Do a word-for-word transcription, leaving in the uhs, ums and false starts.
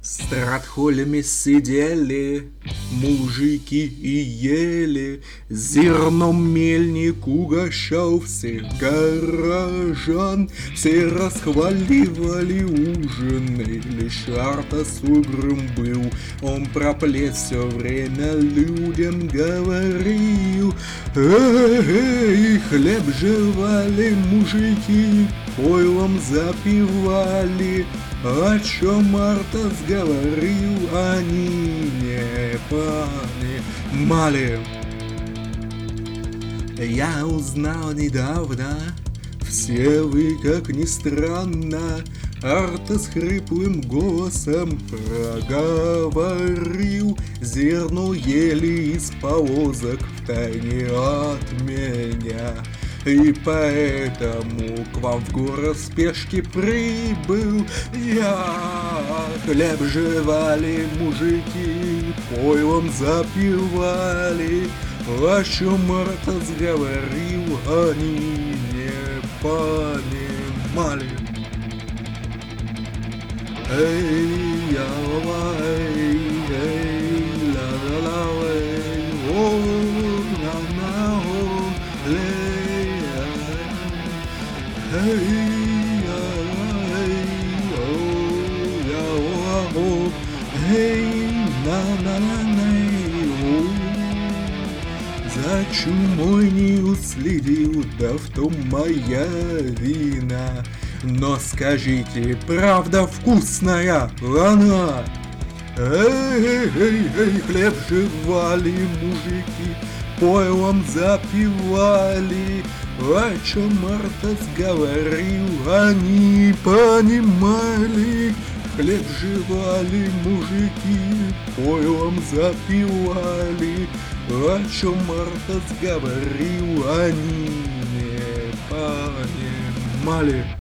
С тратхолями сидели мужики и ели, зерном мельник угощал всех горожан. Все расхваливали ужин, и лишь Артас угрюм был. Он про плед все время людям говорил. Эй, хлеб жевали мужики, пойлом запивали. О чем Артас говорил, они не понимали. Я узнал недавно, все вы, как ни странно, Артас хриплым голосом проговорил. Зерно ели из повозок втайне от меня, и поэтому к вам в город в спешке прибыл я. Хлеб жевали мужики, пойлом запивали. О чем Артас говорил, они не понимали. Эй, я, эй, эй, ла, ла, ла, эй, о, на, на, о, ле. Hey, hey, на на на на за чумой не уследил, да в том моя вина. Но скажите, правда вкусная она? Эй, эй, эй, эй, хлеб жевали мужики, пойлом запивали. О чем Артас говорил, они понимали. Хлеб жевали мужики, пойлом запивали. О чем Артас говорил, они не понимали.